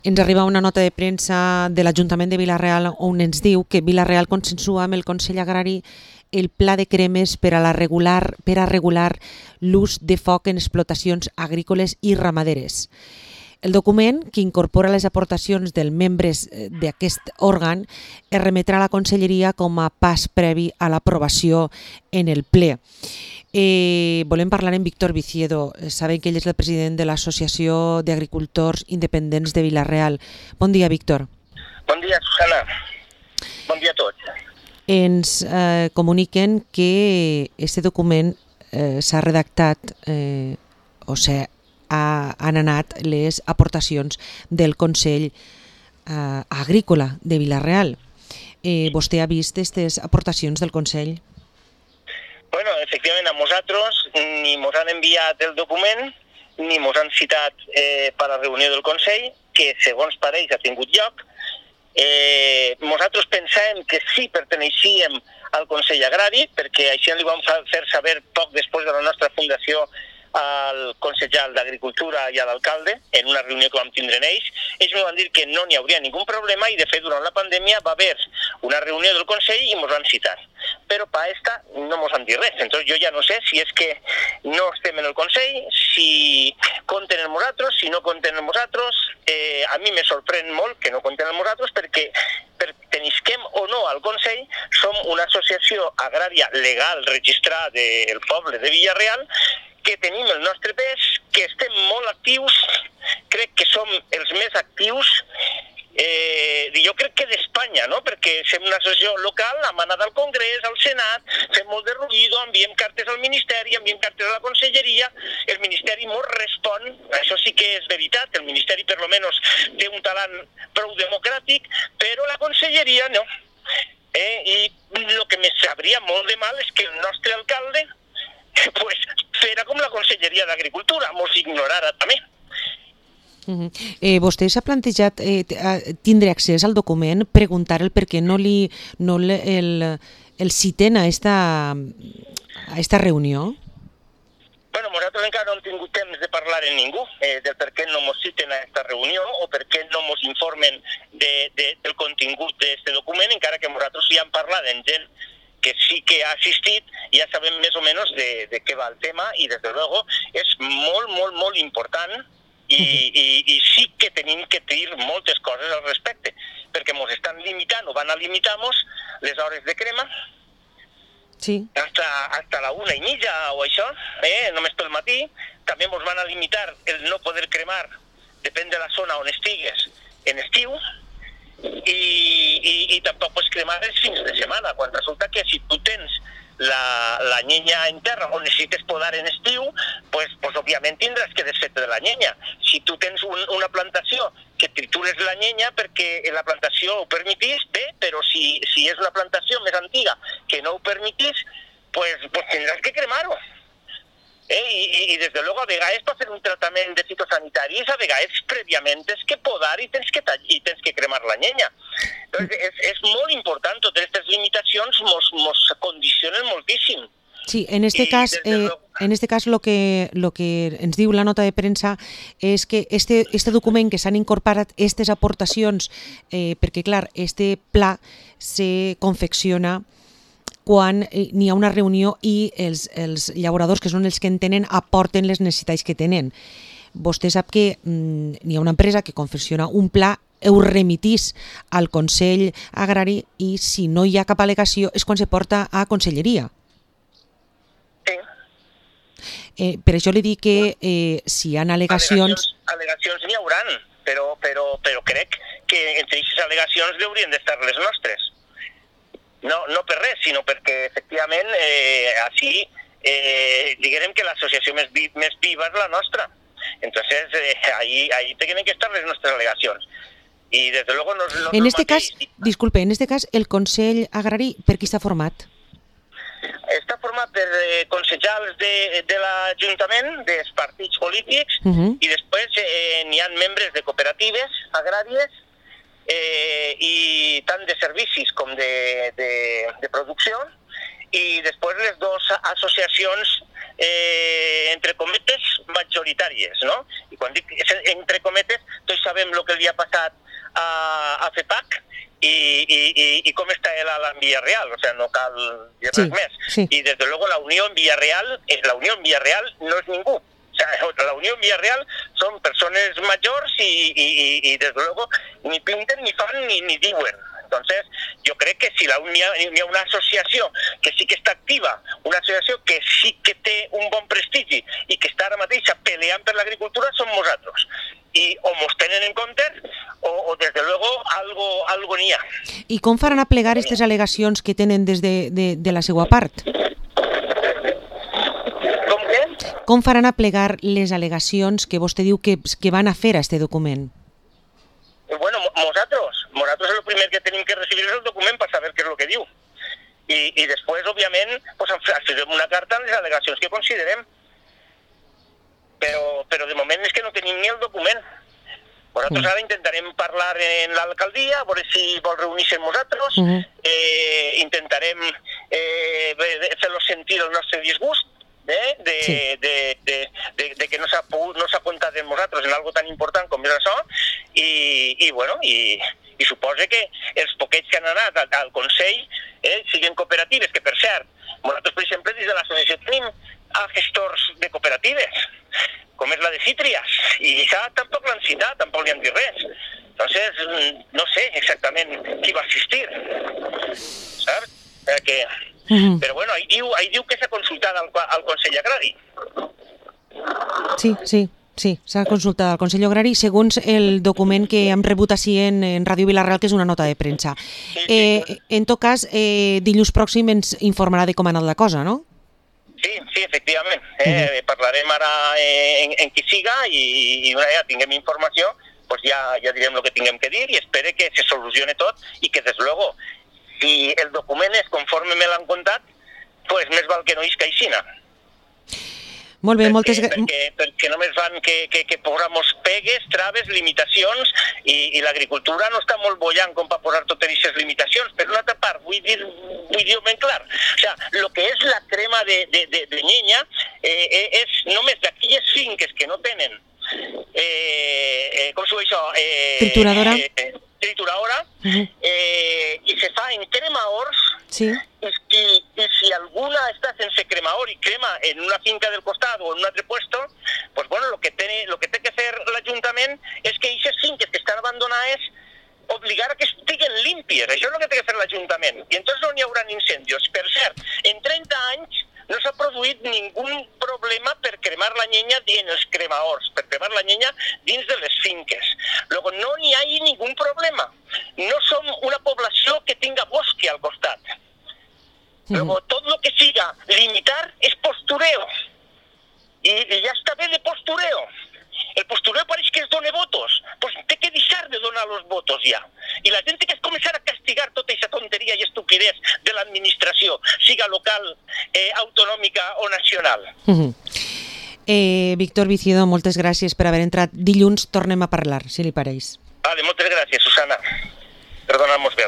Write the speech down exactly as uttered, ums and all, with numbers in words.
Ens arriba una nota de premsa de l'Ajuntament de Vila-real on ens diu que Vila-real consensua amb el Consell Agrari el pla de cremes per a, la regular, per a regular l'ús de foc en explotacions agrícoles i ramaderes. El document, que incorpora les aportacions dels membres d'aquest òrgan, es remetrà a la Conselleria com a pas previ a l'aprovació en el ple. Eh, volem parlar amb Víctor Viciedo. Sabem que ell és el president de l'Associació d'Agricultors Independents de Vila-real. Bon dia, Víctor. Bon dia, Susana. Bon dia a tots. Ens eh, comuniquen que aquest document eh, s'ha redactat, eh, o sigui, ha, han anat les aportacions del Consell eh, Agrícola de Vila-real. Eh, vostè ha vist aquestes aportacions del Consell? Bueno, efectivament, a nosaltres ni ens han enviat el document ni ens han citat eh, per a la reunió del Consell, que segons pareix ha tingut lloc. Eh, nosaltres pensàvem que sí perteneixíem al Consell Agrari, perquè així li vam fer saber poc després de la nostra fundació al consellal d'Agricultura i a l'alcalde, en una reunió que vam tindre en ells. Ells ens van dir que no n'hi hauria ningú problema i, de fet, durant la pandèmia va haver una reunió del Consell i ens van citar. Però per esta no ens han dit res. Entonces jo ja no sé si és que no estem en el Consell, si compten amb nosaltres, si no compten amb nosaltres. Eh, a mi me sorprèn molt que no compten amb nosaltres perquè pertenisquem o no al Consell, som una associació agrària legal registrada del poble de Vila-real, que tenim el nostre pes, que estem molt actius, crec que som els més actius, eh, jo crec que d'Espanya, no? Perquè som una associació local, hem anat al Congrés, al Senat, fem molt de ruïdo, enviem cartes al Ministeri, enviem cartes a la Conselleria, el Ministeri ens respon, això sí que és veritat, el Ministeri per lo menos té un talant prou democràtic, però la Conselleria no. Eh? I el que me sabria molt de mal és que el nostre alcalde pues era com la Conselleria d'Agricultura, mos ignorara també. Uh-huh. eh, vostè s'ha plantejat eh, tindre accés al document, preguntar el per què no, li, no le, el, el citen a esta, a esta reunió? Bueno, nosaltres encara no hem tingut temps de parlar amb ningú eh, del per què no ens citen a aquesta reunió o per què no ens informen de, de, del contingut d'aquest document, encara que nosaltres ja hem parlat amb gent que sí que ha assistit, ja sabem més o menys de, de què va el tema i, des de luego, és molt, molt, molt important i, i, i sí que tenim que dir moltes coses al respecte, perquè ens estan limitant o van a limitar-nos les hores de crema sí. hasta, hasta la una i mitja o això, eh, només pel matí. També ens van a limitar el no poder cremar, depèn de la zona on estigues, en estiu, I, i, i tampoc pots cremar els fins de setmana, quan resulta que si tu tens la, la llenya en terra o necessites podar en estiu, pues, pues òbviament tindràs que desfer-te de la llenya. Si tu tens un, una plantació que tritures la llenya perquè la plantació ho permetís, bé, però si, si és una plantació més antiga que no ho permetís, pues, pues tindràs que cremar-ho. Eh, i, i des de luego a vegades per fer un tractament de fitosanitaris a vegades prèviament tens que podar i tens que, tall, i tens que cremar la llenya. Entonces, és, és molt important, totes aquestes limitacions mos, mos condicionen moltíssim. Sí, en este I cas, eh, luego... en este cas lo que, lo que ens diu la nota de premsa és que este, este document que s'han incorporat aquestes aportacions, eh, perquè clar, este pla se confecciona quan n'hi ha una reunió i els, els llauradors, que són els que en tenen, aporten les necessitats que tenen. Vostè sap que mm, n'hi ha una empresa que confecciona un pla, ho remitís al Consell Agrari i si no hi ha cap al·legació és quan se porta a Conselleria. Sí. Eh, per això li dic que eh, si hi ha al·legacions... Al·legacions, al·legacions n'hi hauran, però, però, però crec que entre aquestes al·legacions haurien d'estar les nostres. No, no per res, sinó perquè efectivament eh, així eh, diguem que l'associació més, vi, més viva és la nostra. Entonces eh, ahí, ahí tienen que estar les nostres al·legacions. Y desde luego no, no, en no este cas, disculpe, en este cas el Consell Agrari per qui està format? Està format per eh, consellals de, de l'Ajuntament, dels partits polítics, uh-huh. i després eh, n'hi ha membres de cooperatives agràries, Eh, i tant de servicis com de, de, de producció, i després les dues associacions eh, entre cometes, majoritàries, no? I quan dic entre cometes, tots sabem el que li ha passat a, a FEPAC i, i, i, i com està ela en Villarreal, o sea, no cal dir sí, res més. Sí. Y desde luego la Unió en Villarreal, la Unió en Villarreal no es ningú. O sea, la Unió en Villarreal son personas mayores y, y, y, y desde luego ni pinten, ni fan, ni, ni diuen. Entonces, yo creo que si la Unió, hi ha una associació que sí que està activa, una associació que sí que té un bon prestigi i que està ara mateix peleant per l'agricultura, som nosaltres. I o mos tenen en compte o, o desde luego, algo, algo n'hi ha. I com faran a plegar aquestes al·legacions que tenen des de, de, de la seva part? Com què? Com faran a plegar les al·legacions que vostè diu que, que van a fer a este document? Bueno, nosaltres, nosaltres el primer que tenim que recibir és el document per saber què és el que diu. I, i després, òbviament, pues, farem una carta amb les al·legacions que considerem. Però, però de moment és que no tenim ni el document. Nosaltres ara intentarem parlar en l'alcaldia, a veure si vol reunir-se amb nosaltres, uh-huh. eh, intentarem eh, fer-los sentir el nostre disgust, eh, de, sí. de, de, de, de que no s'ha pogut, no s'ha comptat amb nosaltres en algo tan important com és això, i, i bueno, i, i suposa que els poquets que han anat al, al Consell eh, siguin cooperatives, que per cert, nosaltres, per exemple, des de l'associació tenim a gestors de cooperatives, com és la de Cítrias, i això tampoc l'han citat, tampoc li han dit res. Entonces, no sé exactament qui va assistir, saps? Que... Uh-huh. Però bueno, ahí diu, ahí diu que s'ha consultat al, al Consell Agrari. Sí, sí, sí, s'ha consultat al Consell Agrari segons el document que hem rebut així en, en Ràdio Vila-real, que és una nota de premsa. Sí, sí, eh, sí. En tot cas, eh, dilluns pròxim ens informarà de com ha anat la cosa, no? Sí, sí, efectivament. Eh, uh-huh. Parlarem ara en, en qui siga i, i una vegada tinguem informació, pues ja, ja direm el que tinguem que dir i espere que se solucione tot i que, des luego, si el document és conforme me l'han contat, pues més val que no isca aixina. Molt bé, perquè, moltes gràcies. Perquè, perquè només van que, que, que posamos pegues, traves, limitacions, i, i l'agricultura no està molt bollant com per posar totes aquestes limitacions. Per una altra part, vull dir, vull dir ben clar, o sea, el que és la crema de, de, de, de llenya eh, és només d'aquelles finques que no tenen, eh, eh, com s'ho diu això? Eh, Trituradora. Eh, trituradora, uh-huh. eh, i se fa en cremaors, sí. i, i, i si alguna està sense cremaor i crema en una finca del costat o en un altre puesto, pues bueno, lo que té, lo que té que fer l'Ajuntament és que aquestes finques que estan abandonades obligar a que estiguen límpies. Això és el que té que fer l'Ajuntament. I entonces no n'hi haurà incendis. Per cert, en trenta anys no s'ha produït ningú problema per cremar la llenya en els cremaors, per cremar la llenya dins de les finques. Luego, no n'hi ha ningú problema. No som una població que tinga bosque al costat. Luego, tot lo que siga limitar és postureo. I, i ja està bé de postureo. El postureo pareix que es dona votos. Pues té que deixar de donar los votos ja. I la gent té que començar a castigar tota aquesta tonteria i estupidez de l'administració, siga local, eh, autonòmica o nacional. Uh-huh. eh, Víctor Vicido, moltes gràcies per haver entrat. Dilluns tornem a parlar, si li pareix. Vale, moltes gràcies, Susana. Perdona'm-nos bé.